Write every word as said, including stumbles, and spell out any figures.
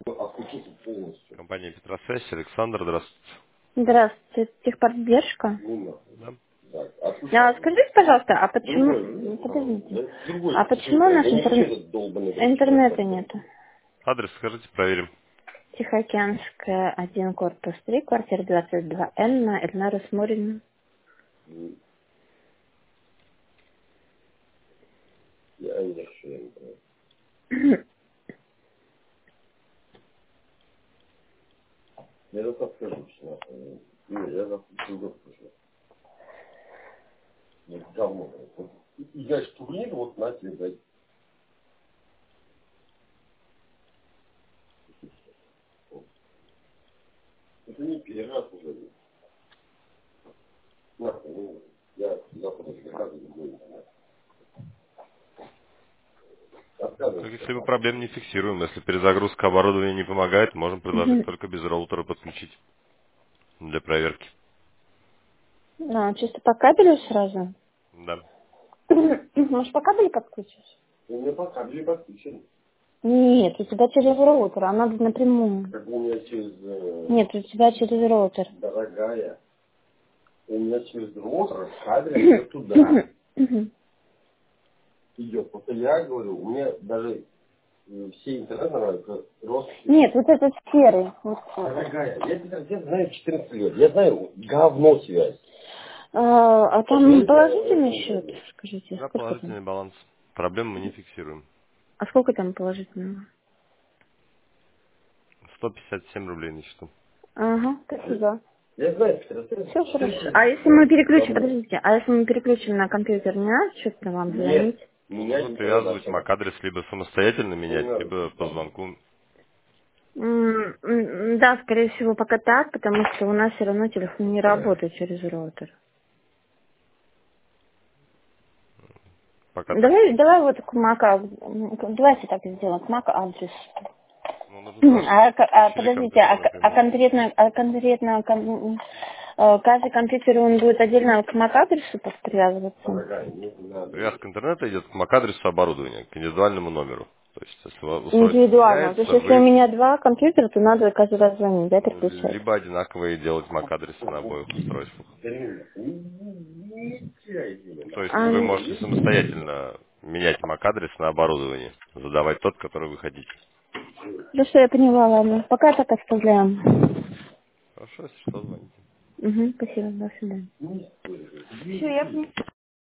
отключился полностью. Компания Петросвязь, Александр, здравствуйте. Здравствуйте, техподдержка. Ну да. Так, отключил. А, А, скажите, пожалуйста, а почему... Другой, Подождите. да, другой А почему телефон. наш Я не хочу интернет... этот долбанный интернета нету? адрес скажите, проверим. Тихоокеанская, один, корпус три, квартира двадцать два Н на Эльнару Сморину. Я не знаю, что я не знаю. Я завтра скажу, что не, я завтра скажу. Вот говно. Вот. И знаешь, турнир, вот на тебе, блядь. Это не первый раз уже. Нахуй, ну, я завтра заказываю другой интернет. Так если мы проблем не фиксируем, если перезагрузка оборудования не помогает, можем предложить Мгм. только без роутера подключить для проверки. А, чисто по кабелю сразу? Да. Может, по кабелю подключишь? У меня по кабелю подключен. Нет, у тебя через роутер, а надо напрямую. Как у меня через... э, Нет, у тебя через роутер. Дорогая, у меня через роутер кабель идет туда. Мгм. Идет. Просто я говорю, у меня даже э, все интернеты нравятся рост. Нет, вот этот серый. Вот. Дорогая, я тебя я знаю четырнадцать лет. Я знаю говно связь. А, а там положительный счет, скажите, Да, сколько там? положительный баланс. Проблем мы не фиксируем. А сколько там положительного? сто пятьдесят семь рублей на счету. Ага, спасибо. Я знаю, Все хорошо. А если мы переключим, подождите, а если мы переключим на компьютер, не надо что-то вам Нет. звонить? Нужно привязывать MAC-адрес либо самостоятельно менять, либо по звонку. М, м, Да, скорее всего, пока так, потому что у нас все равно телефон не работает через роутер. Пока так. Давай, давай вот к Мака, давайте так сделаем, к Мака адрес. Ну, нужно Мгм. сразу, чтобы А, вы ко- а, подключили подождите, компьютер а, к- а напрямую. конкретно, а конкретно ком- э, каждый компьютер он будет отдельно к MAC-адресу привязываться? Привязка интернета идет к MAC-адресу оборудования, к индивидуальному номеру. То есть, если устройство Индивидуально. То есть меняется, если у вы меня два компьютера, то надо каждый раз звонить, да, ну, переключать? либо одинаковые делать MAC-адресы на обоих устройствах. То есть А, вы можете самостоятельно менять MAC-адрес на оборудование, задавать тот, который вы хотите. хорошо, я поняла, ладно. Пока так оставляем. Хорошо, если что, звоните. Угу, спасибо, до свидания. Все, я поняла.